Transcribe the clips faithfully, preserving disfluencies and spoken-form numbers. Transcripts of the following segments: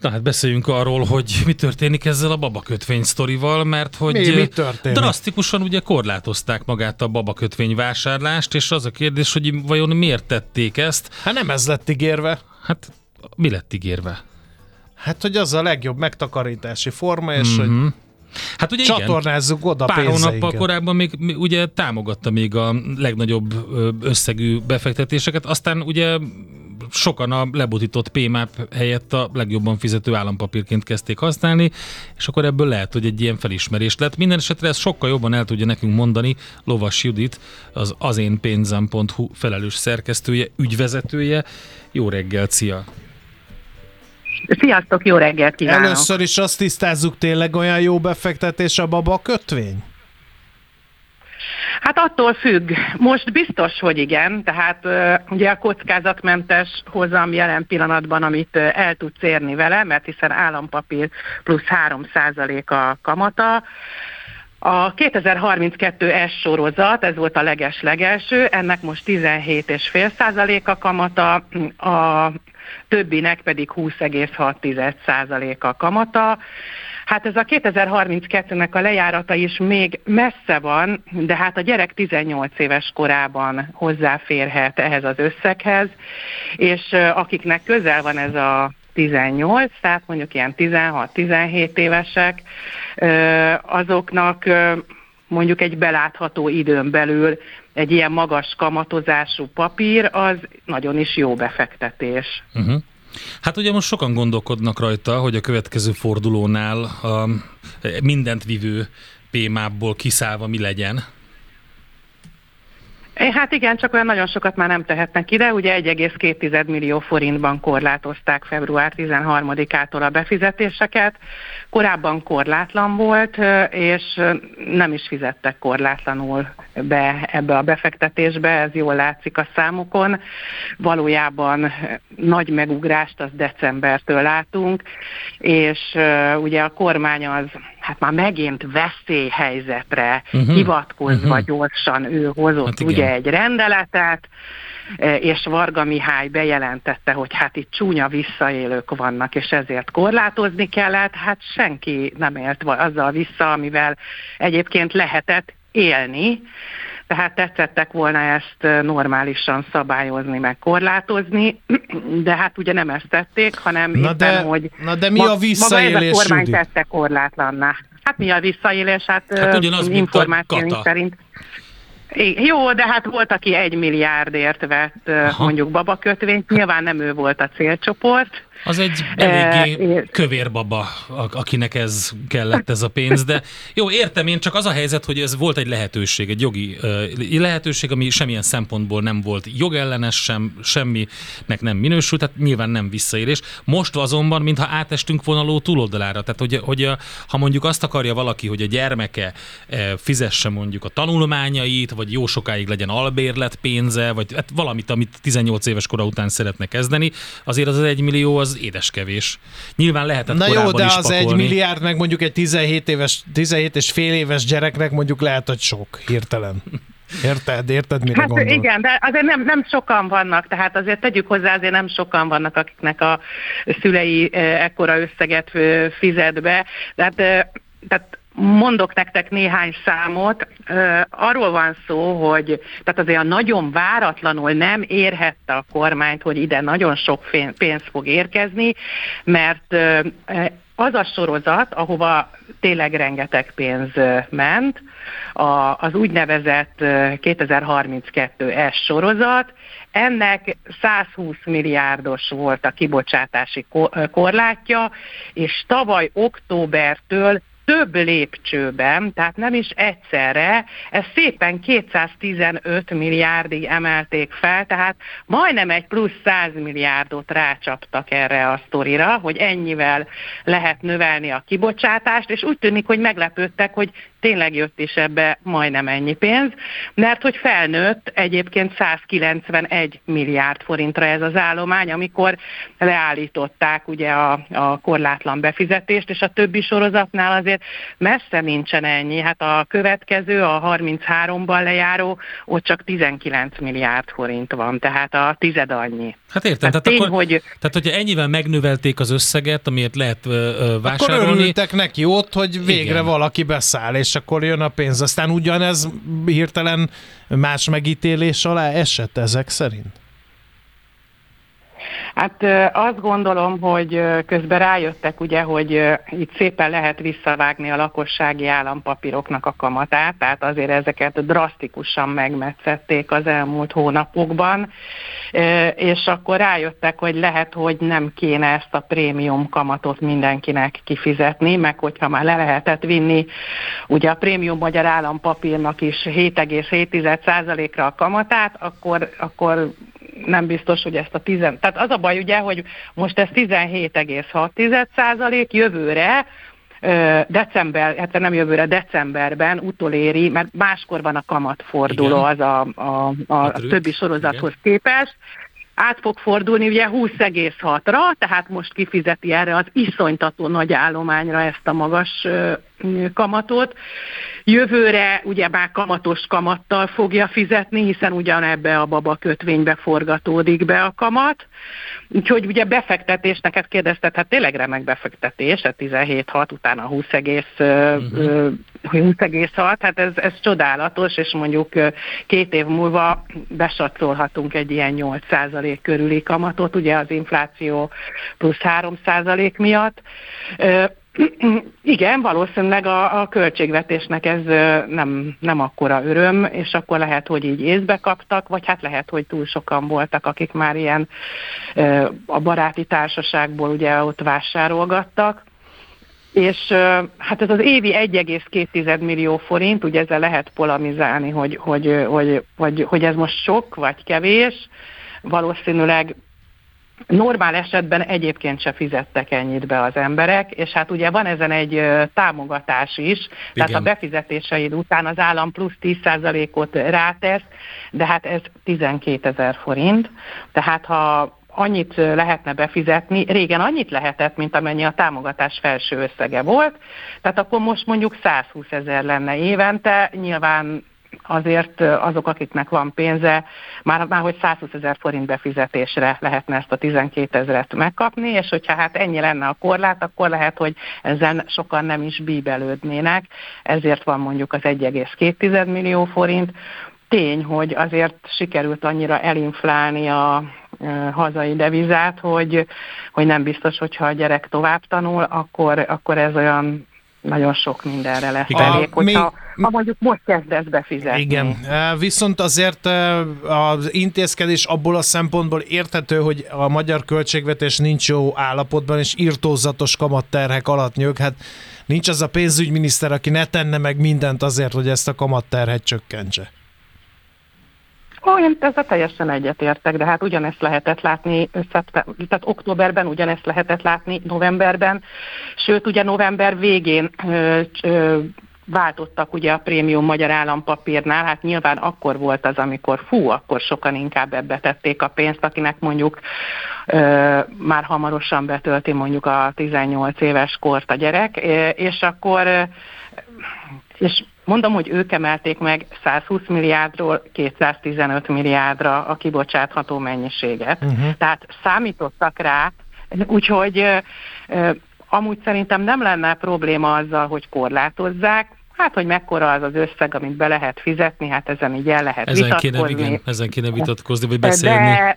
Na hát beszéljünk arról, hogy mi történik ezzel a babakötvény sztorival, mert hogy mi, mi drasztikusan ugye korlátozták magát a babakötvény vásárlást, és az a kérdés, hogy vajon miért tették ezt? Hát nem ez lett ígérve. Hát mi lett ígérve? Hát, hogy az a legjobb megtakarítási forma, és mm-hmm. hogy hát ugye csatornázzuk igen, oda pár pénzeinket. hónappal korábban még ugye támogatta még a legnagyobb összegű befektetéseket, aztán ugye sokan a lebutított pé em á pé helyett a legjobban fizető állampapírként kezdték használni, és akkor ebből lehet, hogy egy ilyen felismerés lett. Minden esetre ezt sokkal jobban el tudja nekünk mondani Lovas Judit, az azénpénzem pont hu felelős szerkesztője, ügyvezetője. Jó reggelt, szia! Sziasztok, jó reggelt kívánok! Először is azt tisztázzuk, tényleg olyan jó befektetés a babakötvény? Hát attól függ. Most biztos, hogy igen. Tehát ugye a kockázatmentes hozam jelen pillanatban, amit el tudsz érni vele, mert hiszen állampapír plusz három százalék a kamata. A kétezer-harminckettő S sorozat, ez volt a leges-legelső, ennek most tizenhét egész öt százalék a kamata, a többinek pedig húsz egész hat százalék a kamata. Hát ez a kétezer-harminckettőnek a lejárata is még messze van, de hát a gyerek tizennyolc éves korában hozzáférhet ehhez az összeghez, és akiknek közel van ez a tizennyolc, tehát mondjuk ilyen tizenhat-tizenhét évesek, azoknak mondjuk egy belátható időn belül egy ilyen magas kamatozású papír, az nagyon is jó befektetés. Uh-huh. Hát ugye most sokan gondolkodnak rajta, hogy a következő fordulónál a mindent vivő pé em á pé-ból kiszállva mi legyen. Hát igen, csak olyan nagyon sokat már nem tehetnek ide. Ugye egy egész két millió forintban korlátozták február tizenharmadikától a befizetéseket. Korábban korlátlan volt, és nem is fizettek korlátlanul be ebbe a befektetésbe, ez jól látszik a számukon. Valójában nagy megugrást az decembertől látunk, és ugye a kormány az hát már megint veszélyhelyzetre uh-huh. hivatkozva uh-huh. gyorsan ő hozott hát ugye egy rendeletet, és Varga Mihály bejelentette, hogy hát itt csúnya visszaélők vannak, és ezért korlátozni kellett. Hát senki nem élt azzal vissza, amivel egyébként lehetett élni. Tehát tetszettek volna ezt normálisan szabályozni, meg korlátozni, de hát ugye nem ezt tették, hanem na éppen, de, hogy na de mi a visszaélés, maga ez a kormány Judit? tette korlátlanná. Hát mi a visszaélés? Hát, hát ugyanaz, információink szerint. Jó, de hát volt, aki egy milliárdért vett Aha. mondjuk babakötvényt, nyilván nem ő volt a célcsoport. Az egy eléggé e, kövér baba, akinek ez kellett ez a pénz, de jó, értem én, csak az a helyzet, hogy ez volt egy lehetőség, egy jogi uh, lehetőség, ami semmilyen szempontból nem volt jogellenes, sem, semminek nem minősült, tehát nyilván nem visszaélés. Most azonban, mintha átestünk volna a ló túloldalára, tehát hogy, hogy a, ha mondjuk azt akarja valaki, hogy a gyermeke uh, fizesse mondjuk a tanulmányait, vagy jó sokáig legyen albérlet pénze, vagy hát valamit, amit tizennyolc éves kora után szeretne kezdeni, azért az az egy millió az édeskevés. Nyilván lehetett na korábban jó, de is az pakolni. egy milliárd, meg mondjuk egy tizenhét éves, tizenhét és fél éves gyereknek mondjuk lehet, hogy sok hirtelen. Érted? Érted, mire hát gondolok? Igen, de azért nem, nem sokan vannak, tehát azért tegyük hozzá, azért nem sokan vannak, akiknek a szülei ekkora összeget fizet be. Tehát, tehát mondok nektek néhány számot. Arról van szó, hogy tehát azért nagyon váratlanul nem érhette a kormányt, hogy ide nagyon sok pénz fog érkezni, mert az a sorozat, ahova tényleg rengeteg pénz ment, az úgynevezett kétezer-harminckettő S sorozat, ennek százhúsz milliárdos volt a kibocsátási korlátja, és tavaly októbertől több lépcsőben, tehát nem is egyszerre, ez szépen kétszáztizenöt milliárdig emelték fel, tehát majdnem egy plusz száz milliárdot rácsaptak erre a sztorira, hogy ennyivel lehet növelni a kibocsátást, és úgy tűnik, hogy meglepődtek, hogy tényleg jött is ebbe majdnem ennyi pénz, mert hogy felnőtt egyébként százkilencvenegy milliárd forintra ez az állomány, amikor leállították ugye a, a korlátlan befizetést, és a többi sorozatnál azért messze nincsen ennyi. Hát a következő, a harmincháromban lejáró, ott csak tizenkilenc milliárd forint van, tehát a tized annyi. Hát értem, tehát, tény, akkor, hogy... tehát hogyha ennyivel megnövelték az összeget, amiért lehet ö, vásárolni. Akkor örültek neki ott, hogy végre igen. valaki beszáll, és akkor jön a pénz. Aztán ugyanez hirtelen más megítélés alá esett ezek szerint? Hát azt gondolom, hogy közben rájöttek ugye, hogy itt szépen lehet visszavágni a lakossági állampapíroknak a kamatát, tehát azért ezeket drasztikusan megmetszették az elmúlt hónapokban, és akkor rájöttek, hogy lehet, hogy nem kéne ezt a prémium kamatot mindenkinek kifizetni, meg hogyha már le lehetett vinni ugye a prémium magyar állampapírnak is hét egész hét százalékra a kamatát, akkor, akkor nem biztos, hogy ezt a tizen... Tehát az a baj ugye, hogy most ez tizenhét egész hat százalék, jövőre, december, hát nem jövőre, decemberben utoléri, mert máskor van a kamatforduló az a, a, a, a többi sorozathoz képest, át fog fordulni ugye húsz egész hatra, tehát most kifizeti erre az iszonytató nagy állományra ezt a magas kamatot. Jövőre ugye már kamatos kamattal fogja fizetni, hiszen ugyanebbe a baba kötvénybe forgatódik be a kamat. Úgyhogy ugye befektetés, neked kérdezted, hát tényleg remek befektetés, tehát tizenhét hat, utána húsz egész hat, hát ez, ez csodálatos, és mondjuk két év múlva besatszolhatunk egy ilyen nyolc százalék körüli kamatot, ugye az infláció plusz három százalék miatt. Igen, valószínűleg a, a költségvetésnek ez nem, nem akkora öröm, és akkor lehet, hogy így észbe kaptak, vagy hát lehet, hogy túl sokan voltak, akik már ilyen a baráti társaságból ugye ott vásárolgattak. És hát ez az évi egy egész két millió forint, ugye ezzel lehet polemizálni, hogy, hogy, hogy, hogy, hogy ez most sok vagy kevés, valószínűleg normál esetben egyébként se fizettek ennyit be az emberek, és hát ugye van ezen egy támogatás is, igen. Tehát a befizetéseid után az állam plusz tíz százalékot rátesz, de hát ez tizenkétezer forint, tehát ha annyit lehetne befizetni, régen annyit lehetett, mint amennyi a támogatás felső összege volt, tehát akkor most mondjuk százhúszezer lenne évente, nyilván azért azok, akiknek van pénze, már, már hogy százhúszezer forint befizetésre lehetne ezt a tizenkétezret megkapni, és hogyha hát ennyi lenne a korlát, akkor lehet, hogy ezen sokan nem is bíbelődnének, ezért van mondjuk az egy egész két millió forint. Tény, hogy azért sikerült annyira elinflálni a hazai devizát, hogy, hogy nem biztos, hogyha a gyerek tovább tanul, akkor, akkor ez olyan nagyon sok mindenre lesz elég, hogyha még, ha mondjuk most kezdesz befizetni. Igen, viszont azért az intézkedés abból a szempontból érthető, hogy a magyar költségvetés nincs jó állapotban, és irtózatos kamatterhek alatt nyög. Hát nincs az a pénzügyminiszter, aki ne tenne meg mindent azért, hogy ezt a kamatterhet csökkentse. Ó, én ezzel teljesen egyetértek, de hát ugyanezt lehetett látni, tehát októberben ugyanezt lehetett látni, novemberben, sőt ugye november végén ö, ö, váltottak ugye a prémium magyar állampapírnál, hát nyilván akkor volt az, amikor fú, akkor sokan inkább ebbe tették a pénzt, akinek mondjuk ö, már hamarosan betölti mondjuk a tizennyolc éves kort a gyerek, és akkor ö, és mondom, hogy ők emelték meg százhúsz milliárdról kétszáztizenöt milliárdra a kibocsátható mennyiséget. Uh-huh. Tehát számítottak rá, úgyhogy ö, ö, amúgy szerintem nem lenne probléma azzal, hogy korlátozzák. Hát, hogy mekkora az az összeg, amit be lehet fizetni, hát ezen így el lehet ezen vitatkozni. Kéne, igen, ezen kéne vitatkozni, vagy beszélni. De,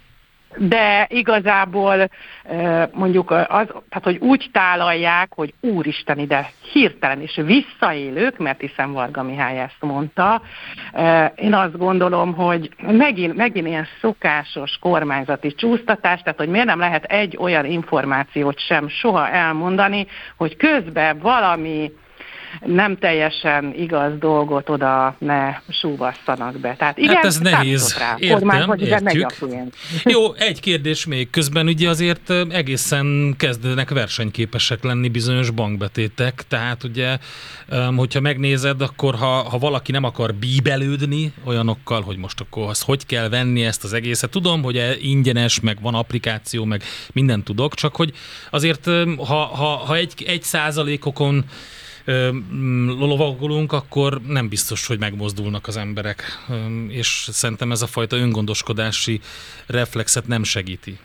de igazából mondjuk az, tehát, hogy úgy tálalják, hogy úristen, ide hirtelen és visszaélők, mert hiszen Varga Mihály ezt mondta. Én azt gondolom, hogy megint, megint ilyen szokásos kormányzati csúsztatás, tehát hogy miért nem lehet egy olyan információt sem soha elmondani, hogy közben valami nem teljesen igaz dolgot oda ne súvasszanak be. Tehát igen, hát ez nehéz. Rá. Értem, Kormány, hogy értjük. Jó, egy kérdés még. Közben ugye azért egészen kezdenek versenyképesek lenni bizonyos bankbetétek, tehát ugye, hogyha megnézed, akkor ha, ha valaki nem akar bíbelődni olyanokkal, hogy most akkor azt hogy kell venni ezt az egészet. Tudom, hogy ingyenes, meg van applikáció, meg mindent tudok, csak hogy azért, ha, ha, ha egy, egy százalékokon lovagolunk, akkor nem biztos, hogy megmozdulnak az emberek, és szerintem ez a fajta öngondoskodási reflexet nem segíti.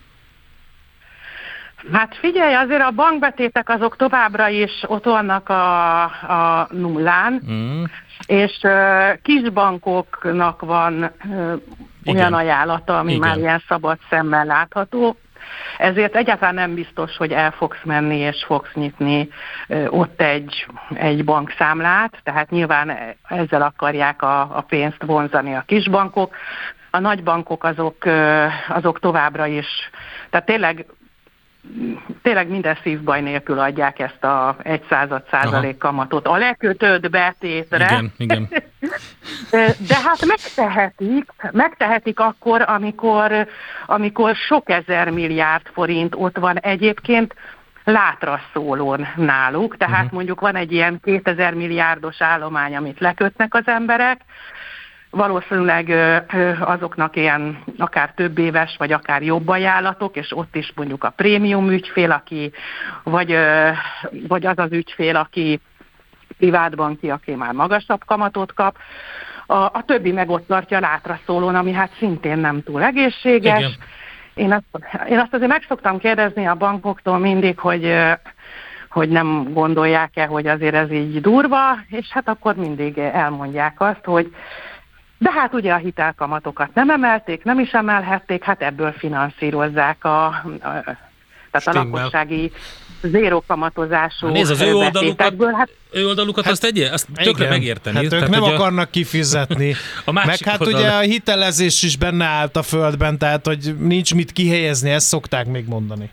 Hát figyelj, azért a bankbetétek azok továbbra is ott vannak a, a nullán, mm. és uh, kisbankoknak van uh, olyan ajánlata, ami Igen. már ilyen szabad szemmel látható. Ezért egyáltalán nem biztos, hogy el fogsz menni és fogsz nyitni uh, ott egy, egy bankszámlát, tehát nyilván ezzel akarják a, a pénzt vonzani a kisbankok. A nagybankok azok, uh, azok továbbra is, tehát tényleg tényleg minden szívbaj nélkül adják ezt a egy század százalék kamatot a lekötött betétre. Igen, igen. De hát megtehetik, megtehetik akkor, amikor, amikor sok ezer milliárd forint ott van egyébként látra szólón náluk, tehát uh-huh. mondjuk van egy ilyen kétezer milliárdos állomány, amit lekötnek az emberek, valószínűleg azoknak ilyen akár több éves, vagy akár jobb ajánlatok, és ott is mondjuk a prémium ügyfél, aki, vagy, vagy az az ügyfél, aki privátbanki, aki már magasabb kamatot kap. A, a többi meg ott tartja látra szólón, ami hát szintén nem túl egészséges. Én azt, én azt azért meg szoktam kérdezni a bankoktól mindig, hogy, hogy nem gondolják-e, hogy azért ez így durva, és hát akkor mindig elmondják azt, hogy de hát ugye a hitelkamatokat nem emelték, nem is emelhették, hát ebből finanszírozzák a, a, tehát a lakossági zéró kamatozású Nézd, az ő oldalukat, hát, ő oldalukat hát, azt egye, azt tökre igen, megérteni. Hát ők tehát, nem akarnak a... kifizetni. A meg hát oldal... ugye a hitelezés is benne állt a földben, tehát hogy nincs mit kihelyezni, ezt szokták még mondani.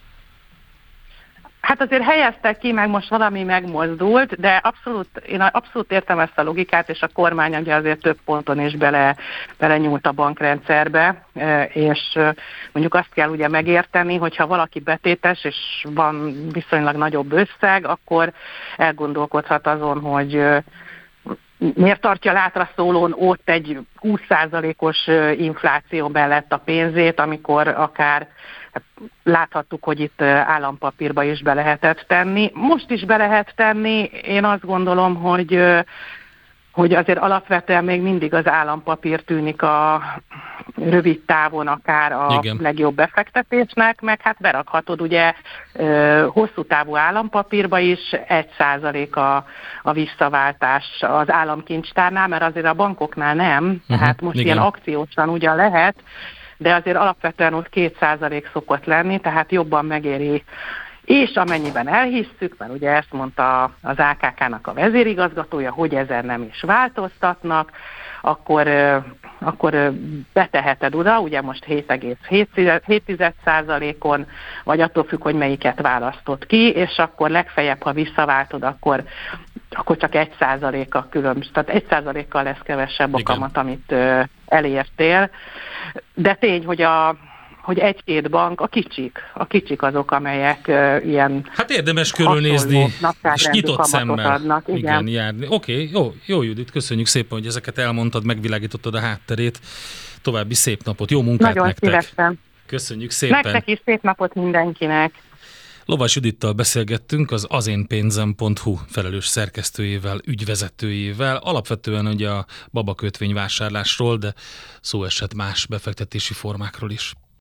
Hát azért helyeztek ki, meg most valami megmozdult, de abszolút, én abszolút értem ezt a logikát, és a kormány ugye azért több ponton is bele, bele nyúlt a bankrendszerbe, és mondjuk azt kell ugye megérteni, hogyha valaki betétes, és van viszonylag nagyobb összeg, akkor elgondolkodhat azon, hogy miért tartja látra szólón ott egy húsz százalékos infláció mellett a pénzét, amikor akár hát láthattuk, hogy itt állampapírba is be lehetett tenni. Most is be lehet tenni. Én azt gondolom, hogy, hogy azért alapvetően még mindig az állampapír tűnik a rövid távon akár a Igen. legjobb befektetésnek, meg hát berakhatod ugye hosszú távú állampapírba is egy százalék a, a visszaváltás az államkincstárnál, mert azért a bankoknál nem, uh-huh. tehát most Igen. ilyen akciósan ugyan lehet, de azért alapvetően ott két százalék szokott lenni, tehát jobban megéri. És amennyiben elhisszük, mert ugye ezt mondta az á ká ká-nak a vezérigazgatója, hogy ezen nem is változtatnak, akkor, akkor beteheted oda, ugye most hét egész hét százalékon, vagy attól függ, hogy melyiket választod ki, és akkor legfeljebb, ha visszaváltod, akkor, akkor csak egy százalék a különbség, tehát egy százalékkal lesz kevesebb a kamat, amit elértél. De tény, hogy a hogy egy-két bank, a kicsik, a kicsik azok, amelyek uh, ilyen hát érdemes körülnézni, és nyitott szemmel adnak, igen. igen, járni. Oké, okay, jó, jó Judit, köszönjük szépen, hogy ezeket elmondtad, megvilágítottad a hátterét. További szép napot, jó munkát Nagyon nektek. Szívesen. Köszönjük szépen. Nektek is szép napot mindenkinek. Lovas Judittal beszélgettünk, az azénpénzem pont hu felelős szerkesztőjével, ügyvezetőjével, alapvetően ugye a babakötvény vásárlásról, de szó esett más befektetési formákról is.